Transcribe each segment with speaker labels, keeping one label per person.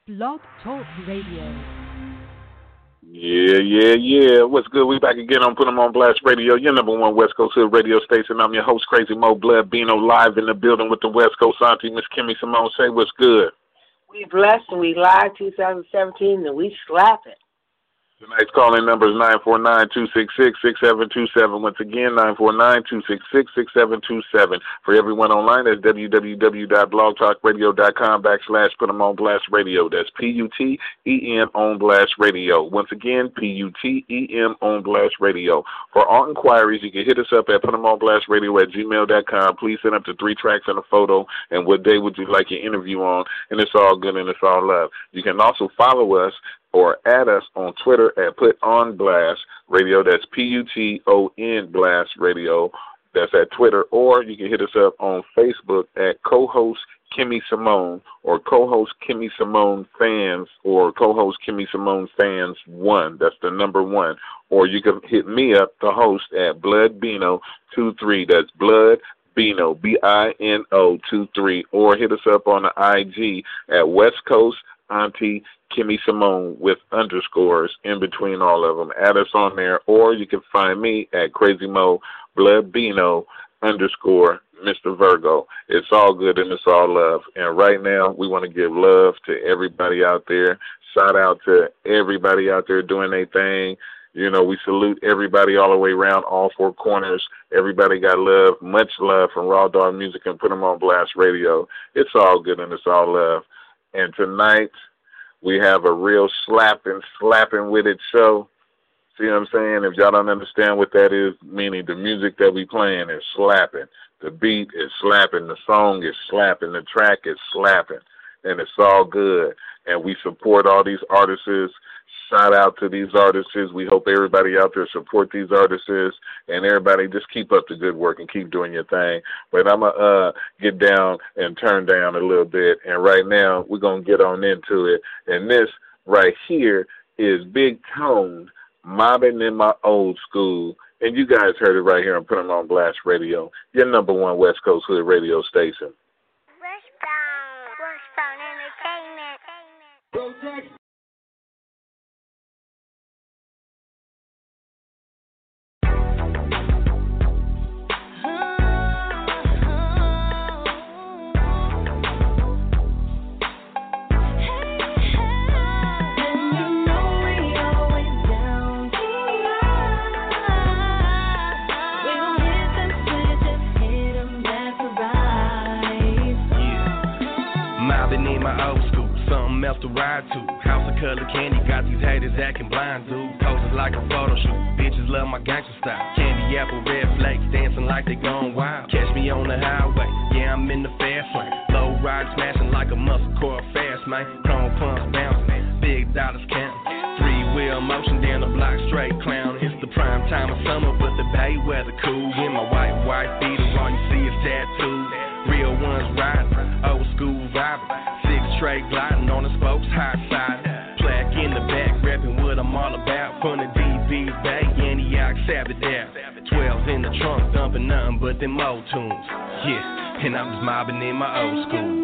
Speaker 1: Blog Talk Radio.
Speaker 2: Yeah. What's good? We back again on Put 'em on Blast Radio, your number one West Coast Hood radio station. I'm your host, Crazy Mo Blood Bino, live in the building with the West Coast auntie, Miss Kimmy Simone. Say what's good.
Speaker 3: We blessed and we live 2017 and we slap it.
Speaker 2: Tonight's calling number is 949-266-6727. Once again, 949-266-6727. For everyone online, that's www.blogtalkradio.com/Put 'em on Blast Radio. That's PUTEM on Blast Radio. Once again, PUTEM on Blast Radio. For all inquiries, you can hit us up at putemonblast@gmail.com. Please send up to 3 tracks and a photo and what day would you like your interview on, and it's all good and it's all love. You can also follow us or add us on Twitter at Put On Blast Radio. That's PUTON Blast Radio. That's at Twitter. Or you can hit us up on Facebook at co-host Kimmy Simone or co-host Kimmy Simone Fans or co-host Kimmy Simone Fans 1. That's the number 1. Or you can hit me up, the host, at Blood Bino 23. That's Blood Bino, BINO 23. Or hit us up on the IG at West Coast Auntie Kimmy Simone with underscores in between all of them. Add us on there, or you can find me at Crazy Mo Blood Bino underscore Mr. Virgo. It's all good and it's all love. And right now, we want to give love to everybody out there. Shout out to everybody out there doing their thing. You know, we salute everybody all the way around, all 4 corners. Everybody got love, much love from Raw Dog Music and Put 'em on Blast Radio. It's all good and it's all love. And tonight, we have a real slapping with it show. See what I'm saying? If y'all don't understand what that is, meaning the music that we playing is slapping. The beat is slapping. The song is slapping. The track is slapping. And it's all good. And we support all these artists. Shout out to these artists. We hope everybody out there support these artists. And everybody just keep up the good work and keep doing your thing. But I'm going to get down and turn down a little bit. And right now, we're going to get on into it. And this right here is Big Tone, Mobbing in My Old School. And you guys heard it right here on Put 'em on Blast Radio, your number one West Coast Hood radio station.
Speaker 4: Westbound Entertainment.
Speaker 5: Else to ride to. House of color candy, got these haters acting blind, dude. Poses like a photo shoot. Bitches love my gangster style. Candy apple, red flakes, dancing like they gone wild. Catch me on the highway, yeah, I'm in the fast lane. Low ride smashing like a muscle car fast, man. Chrome pumps bouncing, big dollars counting. 3-wheel motion down the block, straight clown. It's the prime time of summer, but the bay weather cool. In my white beater, all you see is tattoos. Real ones riding, old school vibing. 6 straight gliding on the spokes, high side. Plaque in the back, repping what I'm all about. From the DB's Bay, Antioch, Sabbath out. 12's in the trunk, thumping nothing but them old tunes. Yeah, and I'm just mobbing in my old school.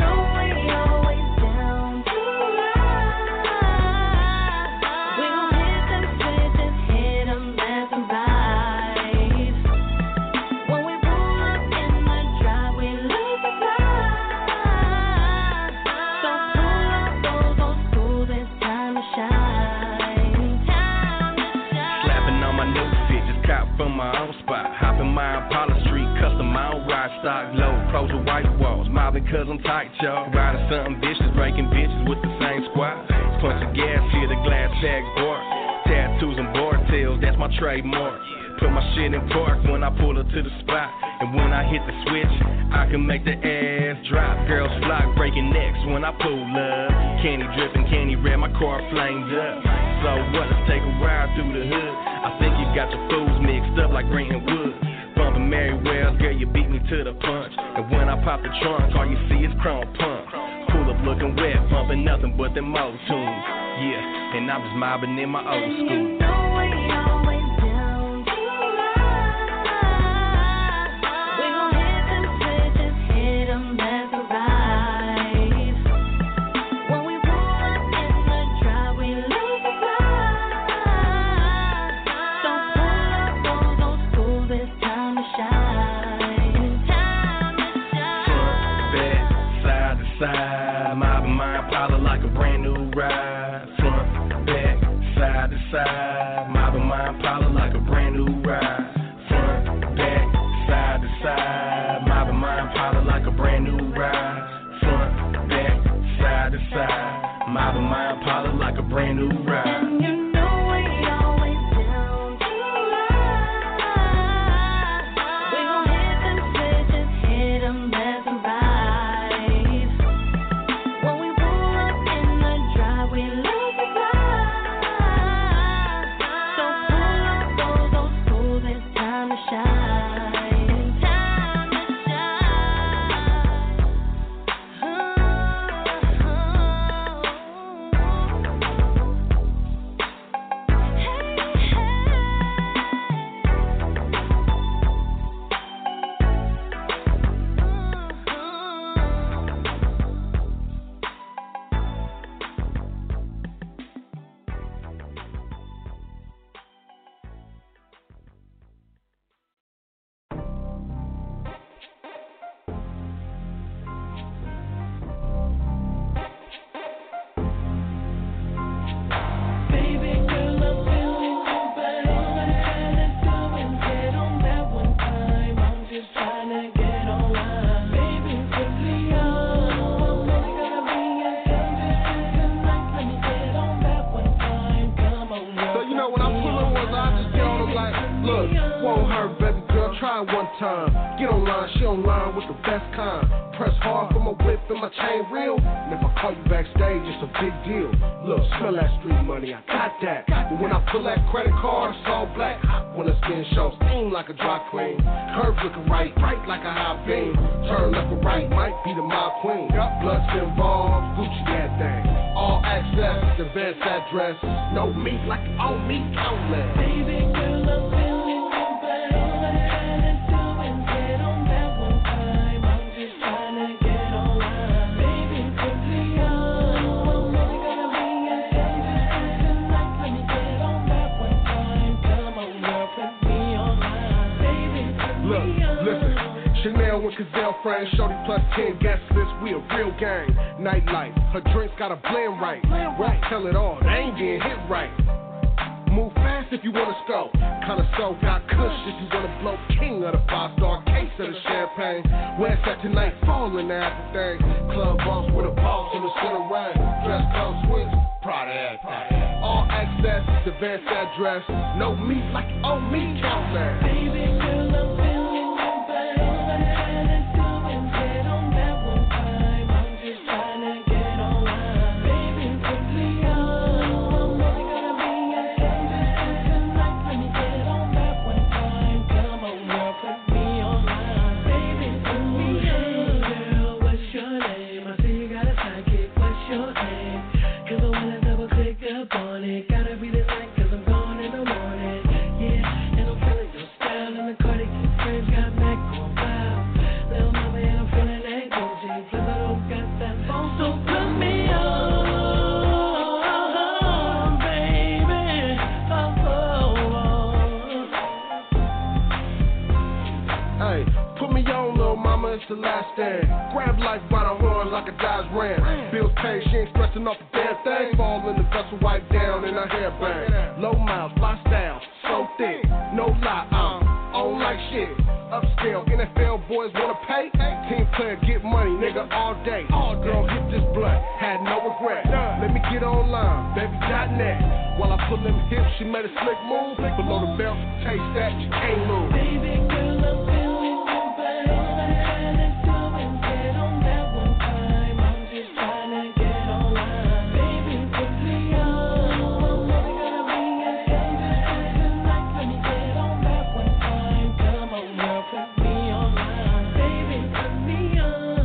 Speaker 5: Stock low, pros with white walls, mobbing cause I'm tight, y'all. Riding something vicious, breaking bitches with the same squad. Punch of gas, hear the glass tags bark. Tattoos and board tails, that's my trademark. Put my shit in park when I pull up to the spot. And when I hit the switch, I can make the ass drop. Girls flock, breaking necks when I pull up. Candy dripping, candy red, my car flamed up. So what, let's take a ride through the hood. I think you got your fools mixed up like Brenton Wood. Bumpin' Mary Wells, girl, you beat me to the punch. And when I pop the trunk, all you see is chrome pump. Pull up looking wet, bumpin' nothing but them old tunes. Yeah, and I'm just mobbing in my old school. Impala like a brand new ride. Front, back, side to side. Mobbing my Impala like a brand new ride. Front, back, side to side. Mobbing my Impala like a brand new ride. Front, back, side to side. Mobbing my Impala like a brand new ride.
Speaker 1: And you know we always down to ride. We gon' hit them switches, hit them left and right. When we pull up in the drive, we love to ride. So pull up those old schools, it's time to shine. Time to
Speaker 4: one time. Get online, she online with the best kind. Press hard for my whip and my chain real. And if I call you backstage, it's a big deal. Look, smell that street money, I got that. But when I pull that credit card, it's all black. When the skin shows, steam like a dry clean. Curves looking right, bright like a high beam. Turn left or right, might be the mob queen. Blood's involved, Gucci that thing. All access, advanced address. No meat like old meat outlet.
Speaker 1: Baby girl, I'm feeling so bad. All I had to do is get on that one time. I'm just trying to get online. Baby, quickly on. I'm only gonna be a dangerous tonight. Let me get on that one time. Come on, girl, put me online. Baby, put me on.
Speaker 4: Listen. Chanel with Gazelle frame, shorty plus 10 guest list, we a real gang. Nightlife, her drinks got a blend right. Won't tell it all, they ain't getting hit right. Move fast if you wanna score. Kinda so got kush if you wanna blow. King of the 5-star case of the champagne. Where's that tonight? Falling after thing. Club boss with a boss in the center ring. Dress code switch, proud of everything. All access, advanced address. No meat like old meat count man.
Speaker 1: Baby girl, I'm feeling so bad. All I had to do is get on that one time. I'm just trying to get online. Baby, quickly on. I'm only gonna be a dangerous tonight. Let me get on that one time. Come on, girl, put me online. Baby, put me on. Girl, what's your name? I see you got a sidekick. What's your name? 'Cause I wanna double click up on it. Gotta be this night 'cause I'm gone in the morning. Yeah, and I'm feeling your style in the cardigan. Friends got Mac on file. Little mama, and I'm feeling that Gucci. Plus I don't got that phone, so put me on, baby.
Speaker 4: Hey, put me on, little mama, it's the last stand. Grab life by the horn like a Dodge Ram. Bills paid, she ain't stressing off a damn thing. Fall in the vessel, wipe down in her hairband. Low miles, fly style, so thick. No lie, I'm on like shit. Upscale, NFL boys wanna pay. Team player, get money, nigga, all day. Girl, hit this blunt, had no regret. Let me get online, baby.net. While I pull them hips, she made a slick move. Below the belt, taste that, you can't lose.
Speaker 1: Baby girl, I'm feeling so bad. All I had to do is get on that one time. I'm just trying to get online. Baby, quickly on. I'm only gonna be a dangerous tonight. Let me get on that one time. Come on, girl, put me online. Baby, put me on.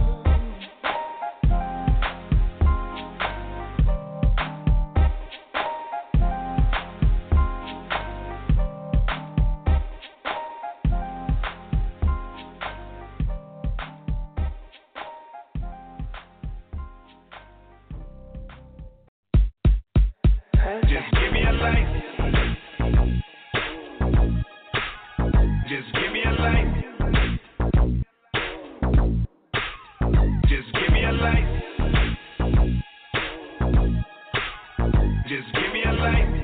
Speaker 5: Just give me a light. Just give me a light. Just give me a light. just give me a light.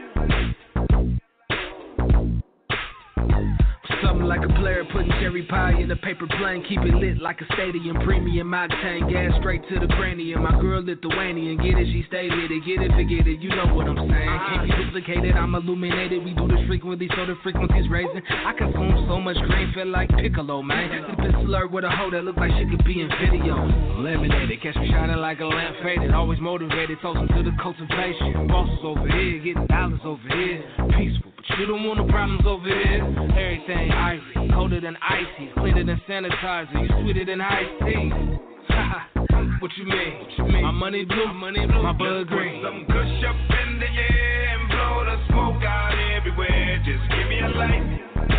Speaker 6: Something like a player putting cherry pie in a paper plane. Keep it lit like a stadium. Premium octane, gas straight to the cranium. My girl Lithuanian, get it, she stay lit it. Get it, forget it, you know what I'm saying. Can't be duplicated, I'm illuminated. We do this frequently, so the frequency's raising. I consume so much green, feel like Piccolo, man. The pistol alert with a hoe that look like she could be in video. Eliminated, catch me shining like a lamp faded. Always motivated, toasting to the cultivation. Bosses over here, getting dollars over here. Peaceful. You don't want no problems over here. Everything ivory, colder than icy, cleaner than sanitizer. You sweeter than iced tea. What you mean? My money blue, my bud green.
Speaker 5: Put some kush up in the air and blow the smoke out everywhere. Just give me a light.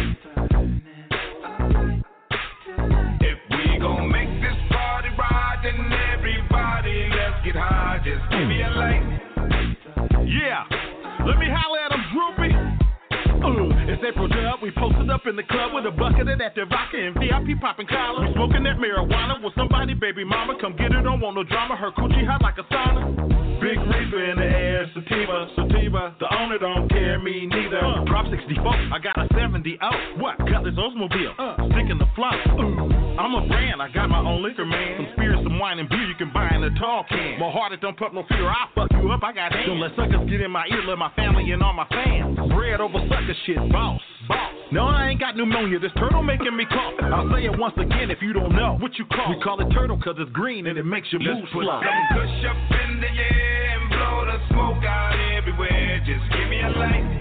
Speaker 5: If we gon' make this party right, then everybody let's get high. Just give me a light.
Speaker 7: Yeah, let me holler at 'em, Droopy. It's April Dub, we posted up in the club with a bucket of that vodka and VIP popping collars. We smoking that marijuana with somebody, baby mama. Come get it, don't want no drama. Her coochie hot like a sauna. Big reaper in the air, sativa. The owner don't care, me neither. Drop 64, I got a 70. Oh, what? Got this Oldsmobile, sticking the flop. I'm a brand, I got my own liquor, man. Some spirits, some wine and beer you can buy in a tall can. My heart, it don't pump no fear, I'll fuck you up, I got hands. Don't let suckers get in my ear, let my family and all my fans. Bread over sucker shit, boss. No, I ain't got pneumonia, this turtle making me cough. I'll say it once again if you don't know what you call. We call it turtle cause it's green and it makes your mood slow.
Speaker 5: Put some kush up in the air and blow the smoke out everywhere. Just give me a light.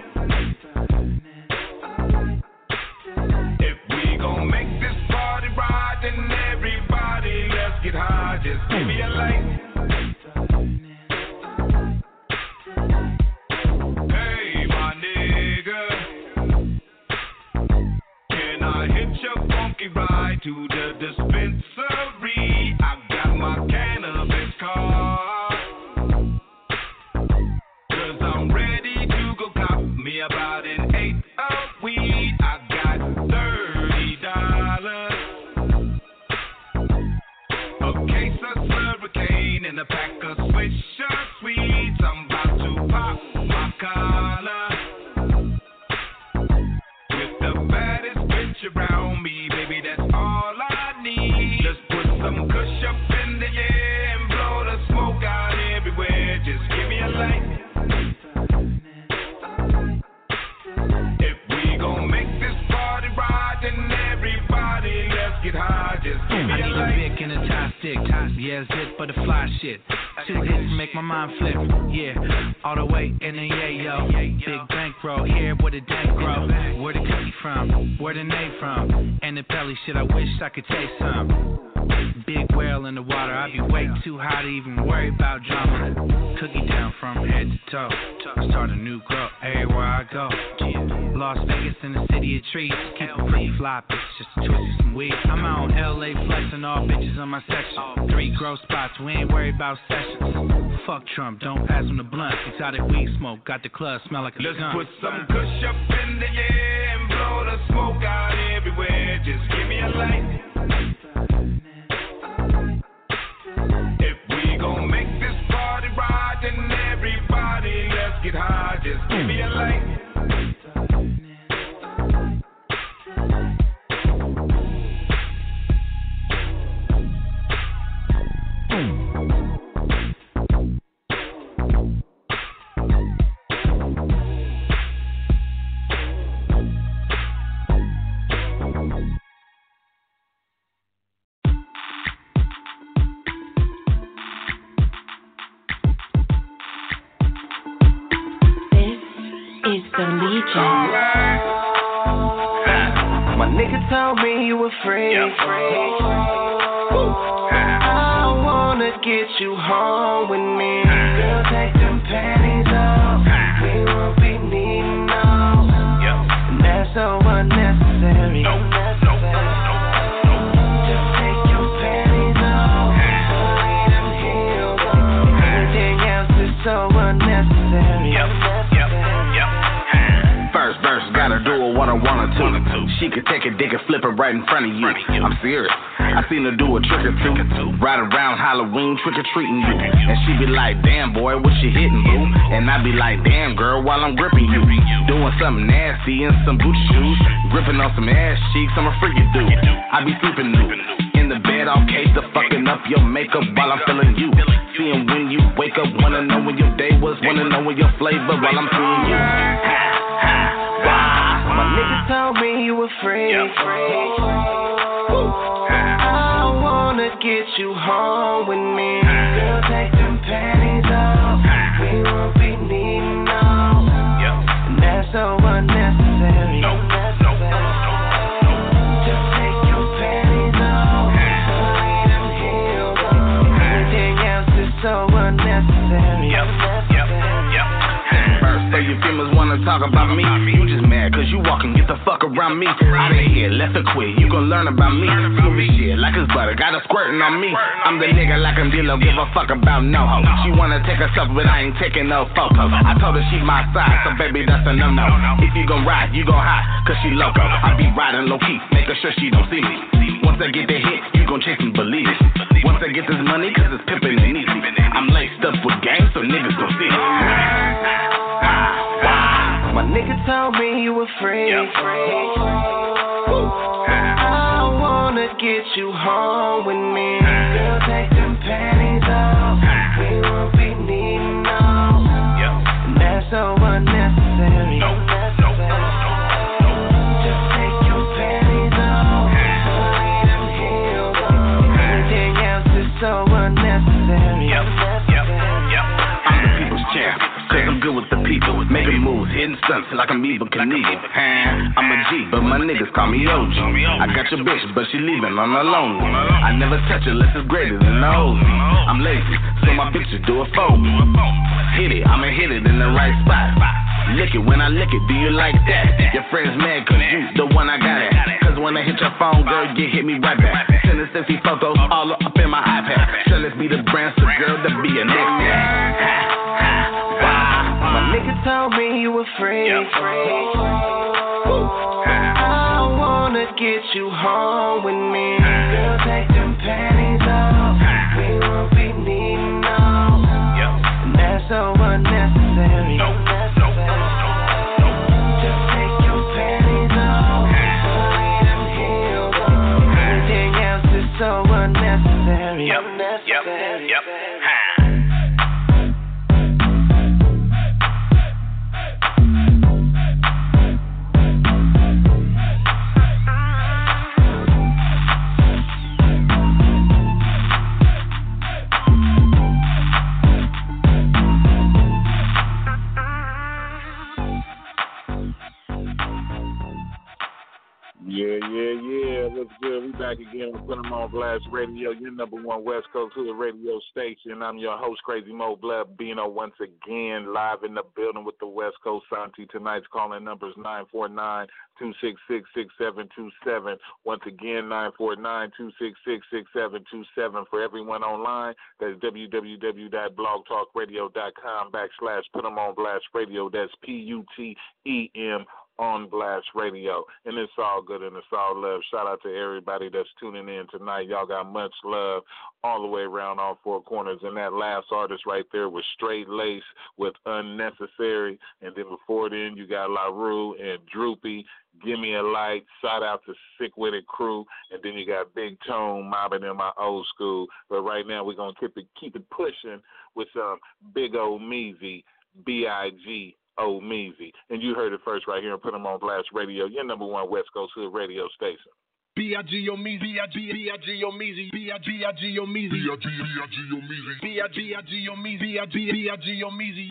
Speaker 5: If we gon' make this party right, then everybody let's get high. Just give me a light. Hey, my nigga, can I hit your funky ride to the dispensary? I got my cannabis card, 'cause I'm ready to go cop me about an 8 of weed. I got $30, a case of Slurricane and a pack of Swisher Sweets. I'm about to pop my collar with the baddest bitch around me, baby, that's all I need. Let's put some kush up in the air and blow the smoke out everywhere. Just give me a light. If we gon' make this party right, then everybody let's get high. Just give me a light.
Speaker 6: I need a Vic and a tie stick. Yeah, zip for the fly shit. 2 hits make my mind flip. Yeah, all the way in the yo. Big bankroll here where the dank grow. Where the cookie from? Where the name from? And the belly shit, I wish I could taste some. Big whale in the water, I be way too high to even worry about drama. Cookie down from head to toe. Start a new growth everywhere I go. Las Vegas in the city of trees. Keep it pretty fly, bitch, just a twist of some weed. I'm out on LA flexing, all bitches on my section. 3 gross spots, we ain't worried about sessions. Fuck Trump, don't pass on the blunt. Exotic weed smoke, got the club smell like a
Speaker 5: Let's
Speaker 6: gun.
Speaker 5: put some kush up in the air and blow the smoke out everywhere. Just give me a light. If we gon' make this party right, then everybody let's get high. Just give me a light.
Speaker 8: It's the Legion.
Speaker 1: My nigga told me you were free. I wanna get you home with me. Girl, take them panties off. We won't be needing no. And that's so unnecessary. Just take your panties off. Leave them heels on. Everything else is so unnecessary.
Speaker 9: First verse, gotta do it what I wanna do.
Speaker 8: she could take a dick and flip it right in front of you. I'm serious. I seen her do a trick or two. Right around Halloween, trick-or-treating you. And she be like, damn, boy, what you hitting, boo? And I be like, damn, girl, while I'm gripping you. Doing something nasty in some Gucci shoes. Gripping on some ass cheeks, I'm a freaky dude. I be sleeping new. In the bed, all case of fucking up your makeup while I'm feeling you. Seeing when you wake up, wanna know when your day was, wanna know when your flavor while I'm seeing you.
Speaker 1: My nigga told me you were free. I wanna get you home with me. Girl, take them panties off. We won't be needing no. And that's so unnecessary. Just take your panties off. Leave them heels on. Everything else is so unnecessary.
Speaker 8: So you females wanna talk about me? You just mad cause you walking, get the fuck around me. Out of here, left or quit, you gon' learn about me. Movie shit like it's butter, got a squirtin' on me. I'm the nigga like I'm D-Lo, give a fuck about no hoe. She wanna take herself, but I ain't taking no photos. I told her she my side, so baby that's a no-no. If you gon' ride, you gon' hide, cause she loco. I be riding low-key, making sure she don't see me. Once I get the hit, you gon' chase and believe it. Once I get this money, cause it's pimpin' and easy. I'm laced up with game, so niggas gon' see it.
Speaker 1: My nigga told me you were free. I wanna get you home with me. Girl, take them panties off. We won't be needing no. And that's so unnecessary. Just take your panties off. Leave them heels on. Everything else is so unnecessary.
Speaker 8: I'm the people's champ. Cause I'm good with the people, making moves, hitting stunts like I'm Evel Knievel. I'm a G, but my niggas call me OG. I got your bitch, but she leaving on her lonely. I never touch her unless it's greater than the old me. I'm lazy, so my bitches do it for me. Hit it, I'ma hit it in the right spot. Lick it when I lick it, do you like that? Your friend's mad cause you the one I got at. Cause when I hit your phone, girl, you hit me right back. Sending sexy photos all up in my iPad. So let's be the brand, so girl, to be a next.
Speaker 1: My nigga told me you were free. I wanna get you home with me. Girl, take them panties off. We won't be needing no. And that's so unnecessary. Just take your panties off. Leave them heels on. Everything else is so unnecessary.
Speaker 2: Yeah. What's good? We back again with Put 'em on Blast Radio, your number one West Coast Hood radio station. I'm your host, Crazy Mo Blood Bino, once again live in the building with the West Coast Santi. Tonight's calling numbers 949-266-6727. Once again, 949-266-6727. For everyone online, that's www.blogtalkradio.com/Put 'em on Blast Radio. That's PUTEM on Blast Radio. And it's all good and it's all love. Shout out to everybody that's tuning in tonight. Y'all got much love all the way around all four corners. And that last artist right there was Straight Lace with Unnecessary. And then before then, you got La Rue and Droopy, Give Me a Light. Shout out to Sick With It Crew. And then you got Big Tone mobbing in my old school. But right now, we're going to keep it pushing with some Big O Meezy, B.I.G. Meezy. And you heard it first right here and Put 'em on Blast Radio, your number one West Coast Hood radio station.
Speaker 7: B.I.G. Meezy, B.I.G. Meezy, B.I.G. Meezy, B.I.G. Meezy, B.I.G. Meezy, B.I.G. Meezy,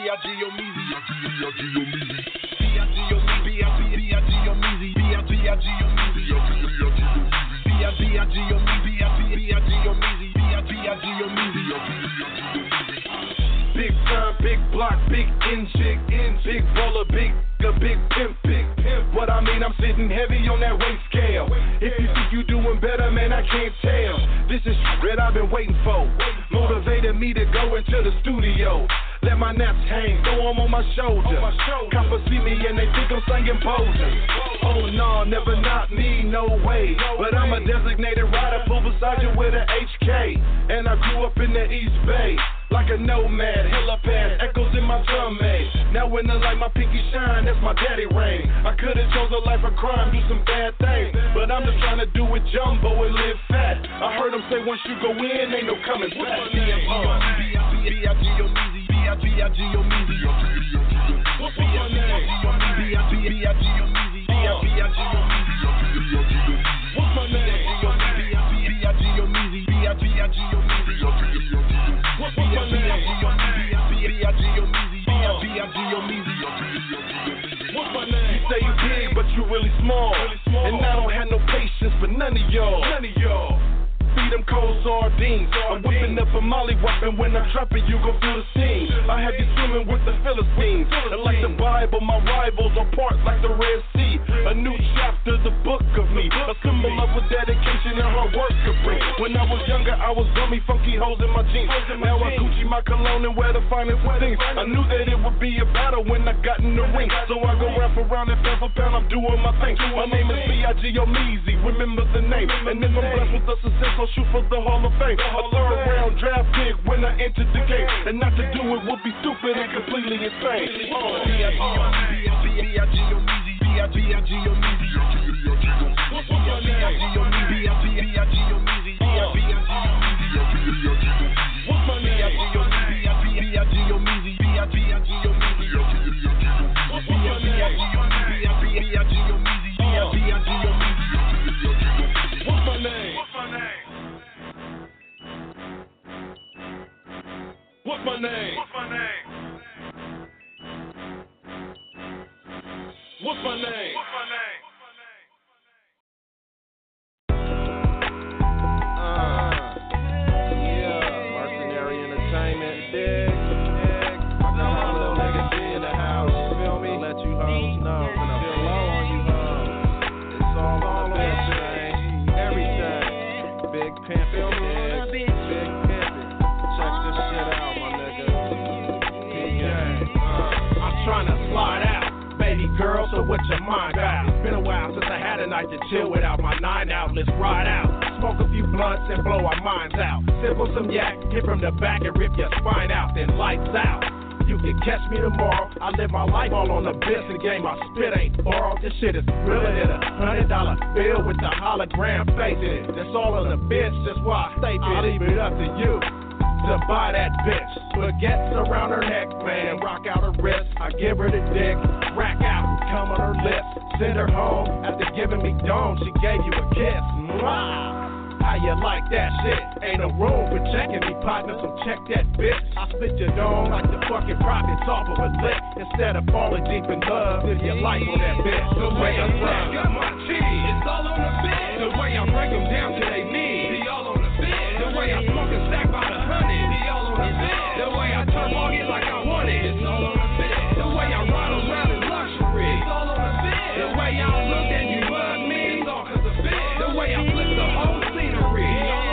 Speaker 7: Big time, big block, big engine, big roller, big pimp, What I mean, I'm sitting heavy on that weight scale. If you think you doing better, man, I can't tell. This is shit that I've been waiting for. Motivated me to go into the studio. let my naps hang, throw them on my shoulder. Coppers see me and they think I'm slanging boulders. Oh no, never not me, no way. But I'm a designated rider, full beside you with a HK. And I grew up in the East Bay, like a nomad, helipad, echoes in my tummy. Now when the light my pinky shine, that's my daddy ring. I could've chose a life of crime, do some bad things, but I'm just trying to do it jumbo and live fat. I heard them say once you go in, ain't no coming back. What's my name? What's my name? What's my name? What's my name? You say you big, but you really small. And I don't have no patience for none of y'all. Feed them cold sardines. I'm whipping up a molly weapon when I'm trapping, you gon' feel the scene. I have you swimming with the Philistines. And like the Bible, my rivals are part like the Red Sea. A new chapter, the book of me. A symbol of what dedication and hard work could bring. When I was younger, I was gummy, funky hoes in my jeans. Now I Gucci my cologne and wear the finest things. I knew that it would be a battle when I got in the ring. So I go rap around and pound for pound, I'm doing my thing. My name is B.I.G. Omeezy, remember the name. And if I'm blessed with the success, I'll shoot for the Hall of Fame. A third round draft pick when I entered the game. And not to do it would be stupid and completely insane. What's my name? What's my name? What's my name? Mercenary Entertainment, dig. I got my little nigga D in the house, you feel me? Let you hoes know, when I feel low on you hoes. It's all on the bitch, man. Everything. Big pimp, dig. Big pimp. Check this shit out, my nigga. I'm trying to slide out, baby girl, so what your mind got? It's been a while since I had a night to chill without my 9 out. Let's ride out, smoke a few blunts and blow our minds out. Sip on some yak, hit from the back and rip your spine out, then lights out. You can catch me tomorrow. I live my life all on the business game. My spit ain't borrowed. This shit is realer than $100 bill with the hologram face in it. That's all on the bitch. That's why I stay fit. I'll leave it up to you to buy that bitch. Baguettes around her neck, man, rock out her wrist. I give her the dick, rack out, come on her lips. Send her home after giving me dome. She gave you a kiss. Mwah! How you like that shit? Ain't no room for checking me, partner, so check that bitch. I split your dome like the fucking profits off of a lick. Instead of falling deep in love, live your life on that bitch. The way I stack up my cheese, it's all on the bed. The way I break them down to they knees, be all on the bed. The way I smoke a stack by the 100, be all on the bed. The way I turn all it like I want it, it's all on the bed. The way I ride around in luxury, it's all on the bed. The way y'all look and you bug me, it's all cause of bed. The way I flip the whole scenery,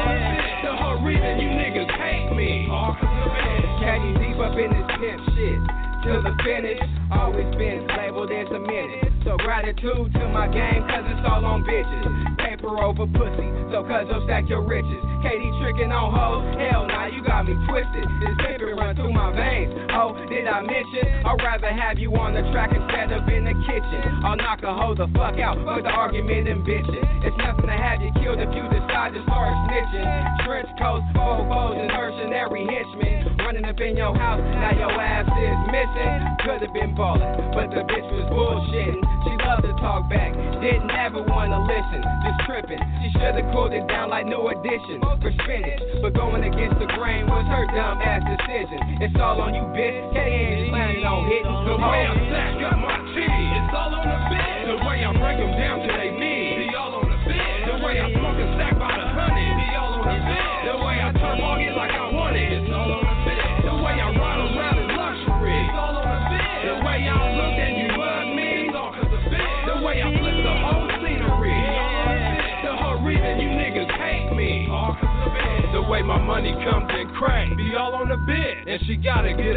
Speaker 7: the whole reason you niggas hate me, all cause of bed.
Speaker 9: Caddy deep up in this pimp shit. Till the finish, always been labeled as a minute. So gratitude to my game, cause it's all on bitches. Paper over pussy, so cuz you'll stack your riches. Katie tricking on hoes, hell nah, you got me twisted. This paper run through my veins. Oh, did I mention? I'd rather have you on the track instead of in the kitchen. I'll knock a hoe the fuck out with the argument and bitching. It's nothing to have you killed if you decide to start snitching. Trench coats, fofos, and mercenary henchmen. Running up in your house, now your ass is missing. Could've been ballin', but the bitch was bullshitting. She loved to talk back, didn't ever wanna listen. Just tripping, she should've cooled it down like New Edition for spinach. But going against the grain was her dumb ass decision. It's all on you, bitch. K.A. planning on hitting.
Speaker 7: The way I stack up my cheese, it's all on the bed. The way I break them down to they knees, be all on the bed. The way I smoke a stack by the 100, be all on the bed. The way I turn all it like I want it, it's all on the bed. The way I ride around in luxury, it's all on the bed. The way y'all look and you bug me, it's all cause of bed. The way I flip the whole scenery, the whole reason you niggas hate me, all cause of bed. The way my money comes in crank, be all on the bed. And she gotta get out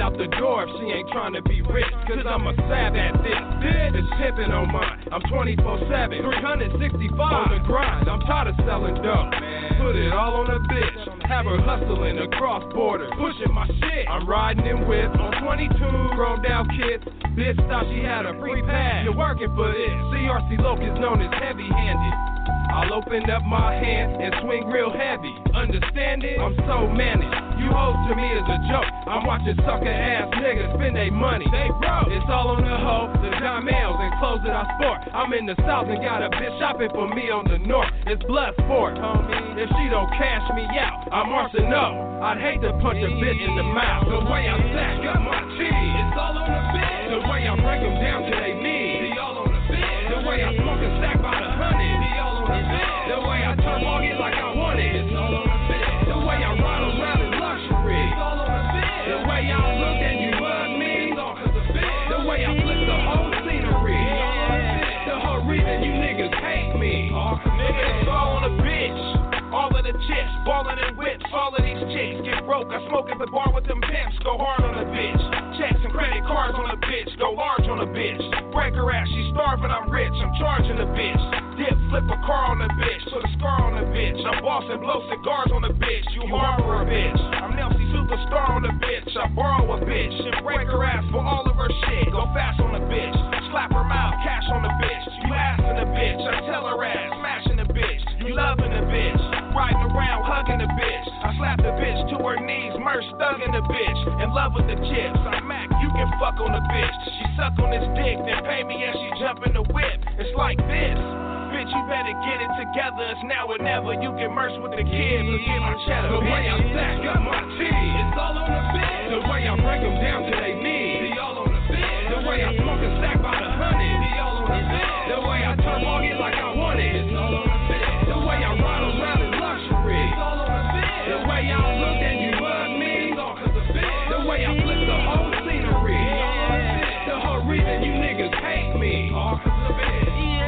Speaker 9: out the door if she ain't trying to be rich. Cause I'm a stab at this. It's pimpin' on mine. I'm 24/7, 365 on the grind. I'm tired of selling dope. Put it all on a bitch. Have her hustling across borders, pushing my shit. I'm riding in whips on 22, chromed out kids. Bitch thought she had a free pass. You're working for this. CRC Loc is known as heavy-handed. I'll open up my hand and swing real heavy. Understand it? I'm so managed. You hoes to me as a joke. I'm watching sucker ass niggas spend their money. They broke. It's all on the hoe, the diamonds and clothes that I sport. I'm in the south and got a bitch shopping for me on the north. It's blood sport, homie. If she don't cash me out, I'm marching up. I'd hate to punch a bitch in the mouth. The way I stack up my cheese, it's all on the bitch. The way I break them down to they knees, be all on the bitch. The way I smoke a stack by the hundred, be all on the bitch. The way I turn mortgage like I want it, it's all on the bitch. The way I ride around in luxury, it's all on the bitch. The way I look and you love me, it's all cause of bitch. The way I flip the whole scenery, it's all on the bitch. The whole reason you niggas hate me, niggas, it's all on the bitch. All of the chicks, ballin' and whips, all of these chicks get broke. I smoke at the bar with them pimps, go hard on the bitch. Checks and credit cards on the bitch, go large on the bitch. Break her ass, she starving, I'm rich, I'm charging the bitch. Dip, flip a car on the bitch, put a scar on the bitch. I'm bossing, blow cigars on the bitch, you harbor a bitch. I'm Nelsie Superstar on the bitch, I borrow a bitch. And break her ass for all of her shit, go fast on the bitch. Slap her mouth, cash on the bitch. You assin' the bitch, I tell her ass, smashing the bitch. You loving the bitch. Riding around, hugging the bitch. I slap the bitch to her knees, merch thugging the bitch. In love with the chips, I'm Mac, you can fuck on the bitch. She suck on this dick, then pay me as she jump in the whip. It's like this. Bitch, you better get it together, it's now or never. You can merch with the kids, look at my cheddar. The way I stack up my cheese, it's all on the bitch. The way I break them down to they knees, be all on the bitch. The way I smoke a stack by the hundred, be all on the bitch. The way I turn mortgage like I want it, it's all on the bitch. The way I ride around in luxury, it's all on the bitch. The way I look and you love me, it's all cause of bitch. The way I flip the whole scenery, it's all on the bitch. The whole reason you niggas hate me, all cause of bitch.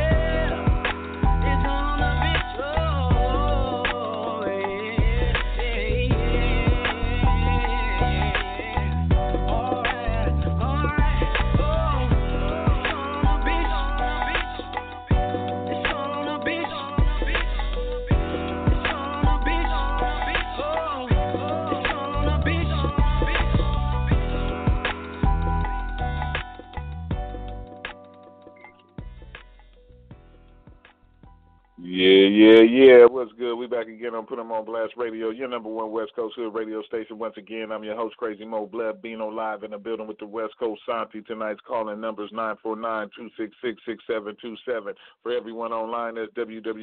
Speaker 2: Yeah. What's good? We back again on Put 'em on Blast Radio, your number one West Coast Hood radio station. Once again, I'm your host, Crazy Mo Blood, Bino, live in the building with the West Coast Santi. Tonight's calling numbers 949-266-6727. For everyone online, that's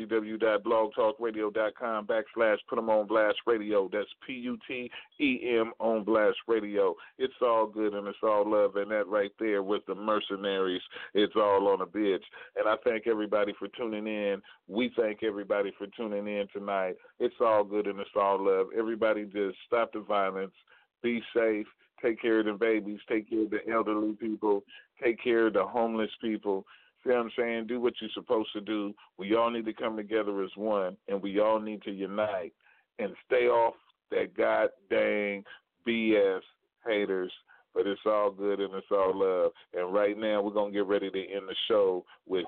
Speaker 2: www.blogtalkradio.com/Put 'em on Blast Radio. That's PUTEM on Blast Radio. It's all good and it's all love, and that right there with the mercenaries, it's all on a bitch. And I thank everybody for tuning in. We thank everybody for tuning in tonight. It's all good and it's all love. Everybody just stop the violence, be safe, take care of the babies, take care of the elderly people, take care of the homeless people. See what I'm saying? Do what you're supposed to do. We all need to come together as one, and we all need to unite and stay off that goddamn BS haters. But it's all good and it's all love. And right now we're going to get ready to end the show with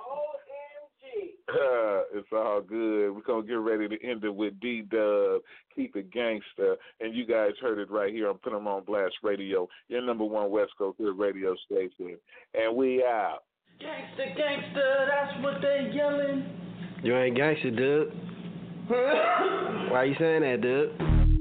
Speaker 2: it's all good. We're going to get ready to end it with D-Dub, Keep It Gangsta. And you guys heard it right here on Put 'em on Blast Radio, your number one West Coast radio station. And we out.
Speaker 1: Gangsta, gangsta, that's what they yelling.
Speaker 10: You ain't gangsta, dude. Why you saying that, dude?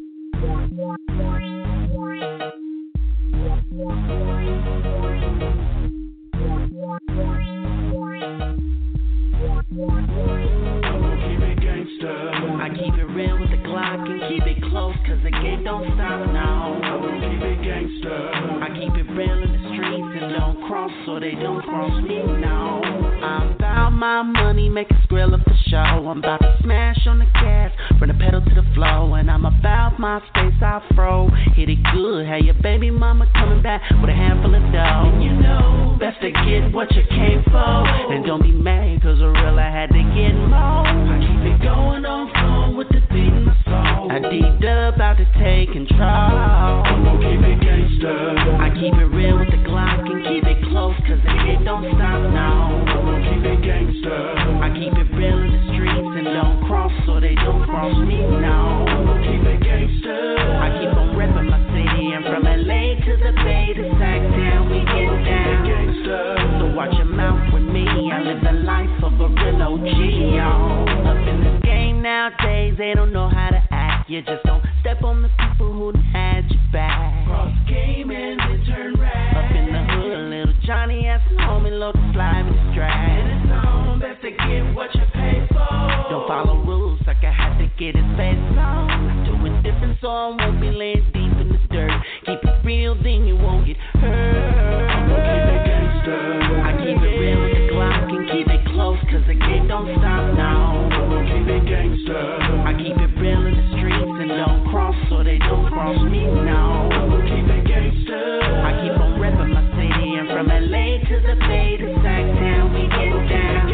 Speaker 1: I keep it real with the Glock and keep it close, cause the game don't stop now. Keep it gangsta. I keep it real in the streets and don't cross so they don't cross me now. I'm about my money, make a skrill up the show. I'm about to smash on the gas, bring the pedal to the floor. And I'm about my space, I fro. Hit it good, hey your baby mama coming back with a handful of dough. And you know, best to get what you came for. And don't be mad, cause a real I had to get more. I keep it going on phone with the beat in my soul. I D-Dub about to take control. I'm gon' keep it gangsta. I
Speaker 11: keep it real with the Glock and keep it close, cause the hit don't stop now.
Speaker 1: Keep it gangsta.
Speaker 11: I keep it real in the streets and don't cross so they don't cross me now.
Speaker 1: Keep it gangsta.
Speaker 11: I keep on reppin' my city and from LA to the Bay to Sacktown we get down. So watch your mouth with me, I live the life of a real OG, y'all. Up in this game nowadays, they don't know how to act. You just don't step on the people who had your back.
Speaker 1: Cross game and then turn right.
Speaker 11: Up in the hood, little Johnny ass and homie load the slime and the drag.
Speaker 1: And it's on, best to get what you pay for.
Speaker 11: Don't follow rules, sucker had to get his face on. I do it different so I won't be laying deep in the dirt. Keep it real, then you won't get hurt.
Speaker 1: Keep it gangsta.
Speaker 11: I keep it real with the Glock and keep it close, cause the game don't stop now.
Speaker 1: Keep it gangsta.
Speaker 11: I keep it real in the streets and don't cross so they don't cross me now.
Speaker 1: Keep it gangsta.
Speaker 11: I keep on reppin' my city and from LA to the Bay to Sacktown we get down.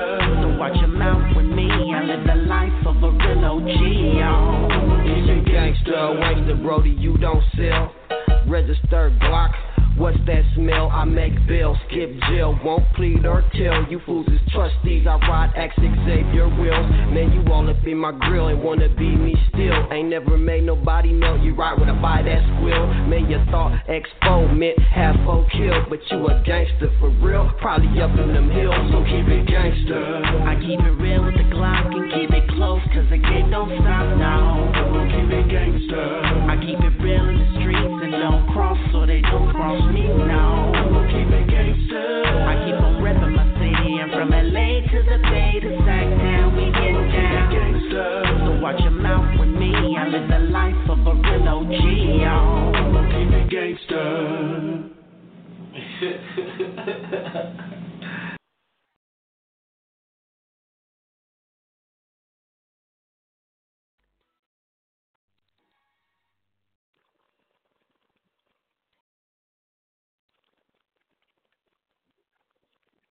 Speaker 11: So watch your mouth with me, I live the life of a real OG, y'all.
Speaker 10: If you gangsta, wait the Brody, you don't sell. Registered Glock. What's that smell? I make bail, skip jail, won't plead or tell. You fools is trustees, I ride Xavier wheels. Man, you all up in my grill and wanna be me still. Ain't never made nobody melt you right when I buy that squill. Man, you thought Expo meant half O killed, but you a gangster for real, probably up in them hills, so keep it gangsta.
Speaker 11: I keep it real with the Glock and keep it close, cause the game don't stop now.
Speaker 1: Keep it gangsta.
Speaker 11: I keep it real in the streets and don't cross so they don't cross me now.
Speaker 1: Keep it gangsta.
Speaker 11: I keep on reppin' my city and from LA to the Bay to Sacktown we get down. So watch your mouth with me, I live the life of a real OG, y'all.
Speaker 1: Keep it gangsta.